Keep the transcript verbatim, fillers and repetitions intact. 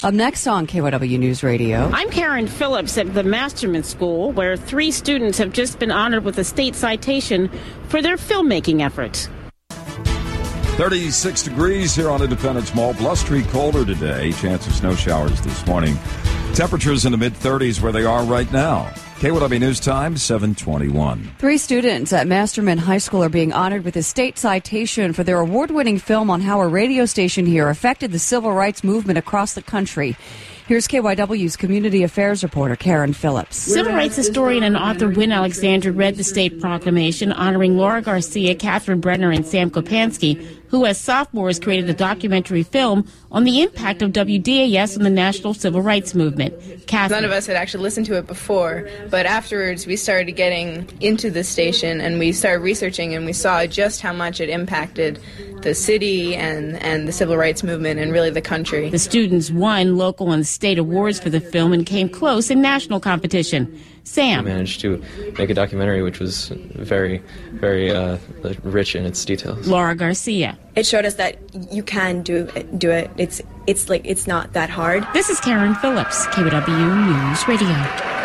Up next on K Y W News Radio. I'm Karen Phillips at the Masterman School, where three students have just been honored with a state citation for their filmmaking efforts. thirty-six degrees here on Independence Mall. Blustery colder today. Chance of snow showers this morning. Temperatures in the mid-thirties where they are right now. K Y W News Time, seven twenty-one. Three students at Masterman High School are being honored with a state citation for their award-winning film on how a radio station here affected the civil rights movement across the country. Here's K Y W's community affairs reporter Karen Phillips. Civil rights historian and author Wynn Alexander read the state proclamation honoring Laura Garcia, Catherine Brenner, and Sam Kopansky, who as sophomores created a documentary film on the impact of W D A S on the national civil rights movement. Catherine. None of us had actually listened to it before, but afterwards we started getting into the station and we started researching, and we saw just how much it impacted the city and, and the civil rights movement and really the country. The students won local and state awards for the film and came close in national competition. Sam. We managed to make a documentary which was very, very uh, rich in its details. Laura Garcia. It showed us that you can do it. Do it. It's it's like it's not that hard. This is Karen Phillips, K Y W News Radio.